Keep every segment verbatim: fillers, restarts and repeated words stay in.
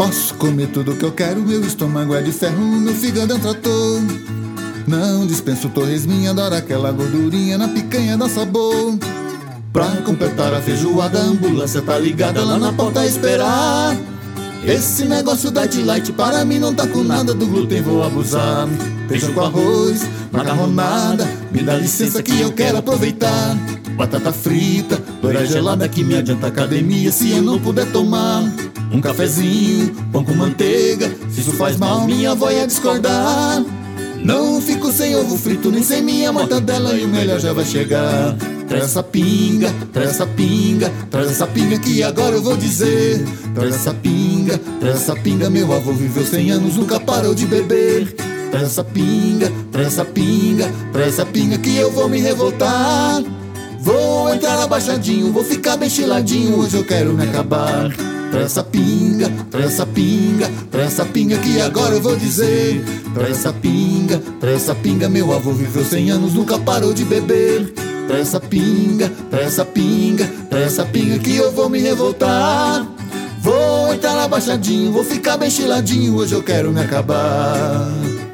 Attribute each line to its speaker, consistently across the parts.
Speaker 1: Posso comer tudo que eu quero, meu estômago é de ferro, meu fígado é um trator. Não dispenso torresminha, adoro aquela gordurinha na picanha dá sabor. Pra completar a feijoada, a ambulância tá ligada lá na porta a esperar. Esse negócio da Delight para mim não tá com nada, do glúten vou abusar. Feijão com arroz, macarronada, me dá licença que eu quero aproveitar. Batata frita, loira gelada que me adianta a academia se eu não puder tomar. Um cafezinho, pão com manteiga, se isso faz mal minha avó ia discordar. Não fico sem ovo frito, nem sem minha mortadela, e o melhor já vai chegar. Traz essa pinga, traz essa pinga, traz essa pinga que agora eu vou dizer. Traz essa pinga, traz essa pinga, meu avô viveu cem anos, nunca parou de beber. Traz essa pinga, traz essa pinga, traz essa pinga que eu vou me revoltar. Vou entrar abaixadinho, vou ficar bem chiladinho, hoje eu quero me acabar. Traz essa pinga, traz essa pinga, traz essa pinga que agora eu vou dizer. Traz essa pinga, traz essa pinga, meu avô viveu cem anos, nunca parou de beber. Traz essa pinga, traz essa pinga, traz essa pinga que eu vou me revoltar. Vou entrar abaixadinho, vou ficar bem chiladinho, hoje eu quero me acabar.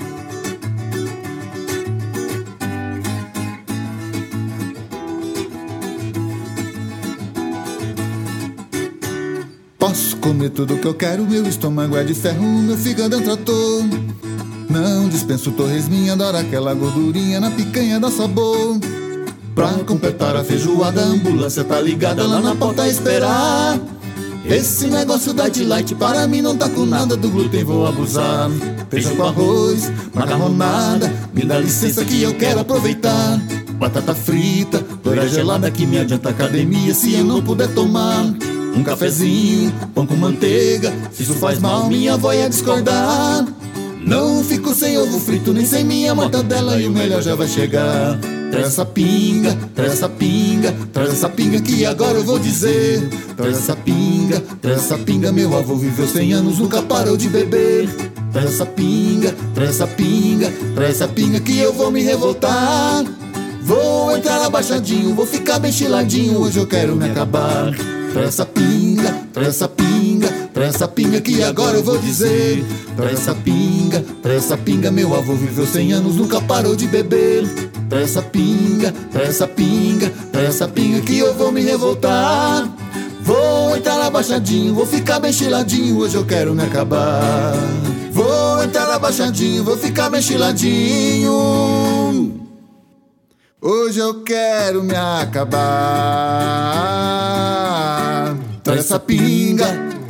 Speaker 1: Posso comer tudo que eu quero, meu estômago é de ferro, meu fígado é um trator. Não dispenso torresminha, adoro aquela gordurinha na picanha dá sabor. Pra completar a feijoada, a ambulância tá ligada lá na porta a esperar. Esse negócio da Delight para mim não tá com nada, do glúten vou abusar. Feijão com arroz, macarronada, me dá licença que eu quero aproveitar. Batata frita, loira gelada que me adianta a academia se eu não puder tomar. Um cafezinho, pão com manteiga, se isso faz mal minha avó ia discordar. Não fico sem ovo frito, nem sem minha mortadela, e o melhor já vai chegar. Traz essa pinga, traz essa pinga, traz essa pinga que agora eu vou dizer. Traz essa pinga, traz essa pinga, meu avô viveu cem anos, nunca parou de beber. Traz essa pinga, traz essa pinga, traz essa pinga que eu vou me revoltar. Vou entrar abaixadinho, vou ficar bem chiladinho, hoje eu quero me acabar. Traz essa pinga, traz essa pinga, traz essa pinga que agora eu vou dizer. Traz essa pinga, traz essa pinga, meu avô viveu cem anos, nunca parou de beber. Traz essa pinga, traz essa pinga, traz essa pinga que eu vou me revoltar. Vou entrar abaixadinho, vou ficar bem chiladinho, hoje eu quero me acabar. Vou entrar abaixadinho, vou ficar bem chiladinho, hoje eu quero me acabar. Traz essa pinga,